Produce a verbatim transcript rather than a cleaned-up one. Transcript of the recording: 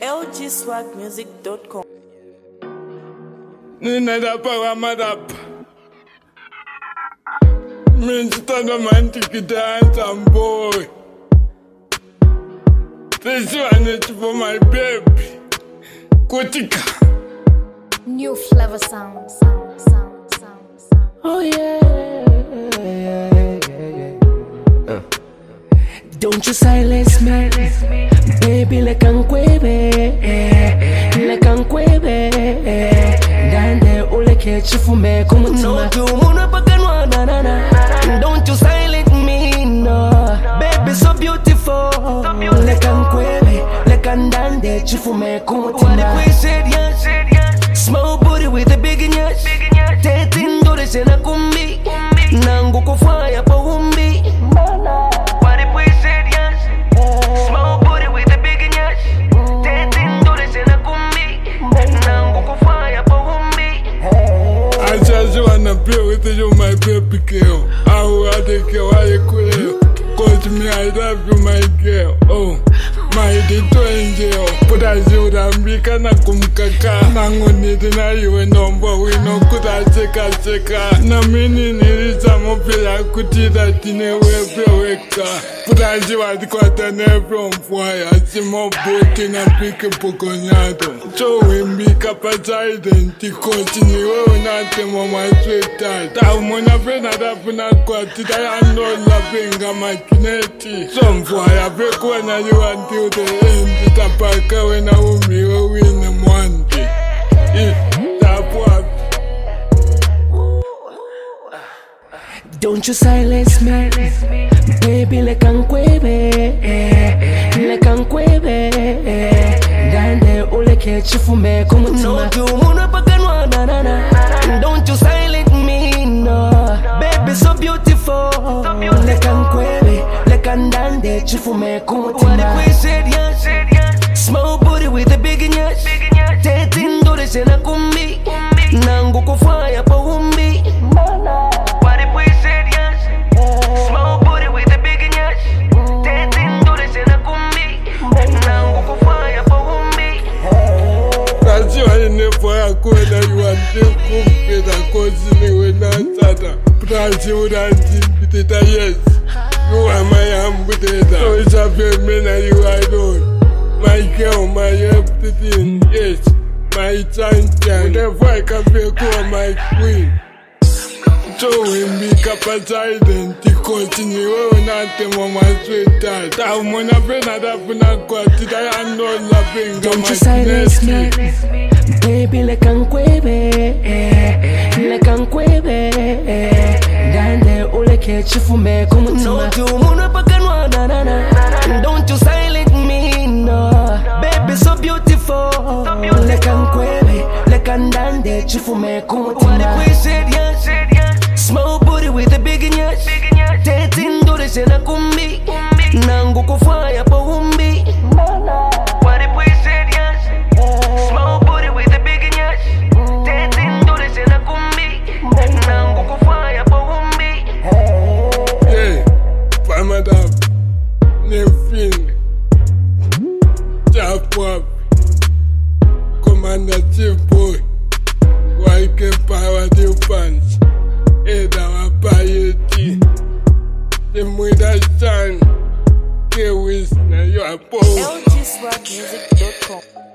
L G swag music dot com. Nina da power madap. Mister romantic dance and boy. This one is for my baby. Kotika. New flavor sound, sound, sound, sound, sound. Oh yeah, yeah, yeah, yeah. Uh. Don't you silence me, baby, le canquebe, le canquebe. Dande ule kechi fume kumutima. No you muna paganwa na na na. Don't you silence me, no, baby, so beautiful. Le canquebe, le candande chifume kumutima. What if we said yes? Small booty with a big yes. Dating do this in a kumbi. Nangu kufaya pa umbi. What if we said yes? Small booty with a big yes. Dating do this in a kumbi. Nangu kufaya pa umbi. I just wanna play with you, my baby girl. I will take you while you cool. Cause me, I love you, my girl. Oh. My little angel, but as you would be kana kumkaka. Nango niti na iwe nombo wino kuta cheka cheka. Na mini nilisa mopila kutida tine wepe weka. But as you had kwata never mfwaya. Simo boti na pike pokonyato. So wimbi kapata identiko. Chini wewe nate mama sweetheart. Ta umona pena dapuna kwa tita ya ndola penga makineti. So mfwaya pekwa na you until the end, tapaka when I will be win them one day. Don't you silence me, baby, le canquebe, le canquebe. Dande ule kechi fume kumutima. No you muna paganwa na na na. Don't you silence me, no, baby, so beautiful. Le canquebe, le candande chifume kumutima. What if we said yes? Small booty with a big yes. Dating do this in a kumbi. Nangu kufaya pa umbi. What if we said yes? Small booty with a big yes. Dating do this in a kumbi. Nangu kufaya pa umbi. That's why you never are going to you and you cook the cousin with that sata. But you would have been yes. You are my ambutator. So it's a big man and you are alone. My girl, my everything, yes, my champion. Therefore I can be called my queen. So we make up a identical thing. You will not tell my sweetheart. I'm going to bring that up in a court. I know laughing. Don't you silence me, baby, le canquebe, le canquebe. Dande ule kechi fume kumutima. No you muna paganwa na na na. Don't you silence me, no, baby, so beautiful. Le canquebe, le candande chifume kumutima. What if we said yes? Small booty with a big yes. Dating do this in a kumbi. Nangu kufaya pa umbi. What if we said yes? Small booty with a big yes. Dating do this in a kumbi. Nangu kufaya pa umbi. Hey, Pamadam, Nefin, Chapwap, Commander Chief Boy, Waike Power New Pants, Eda Wapayeti, the Muda San, K-Wiz, na you are poor. L G swag music dot com.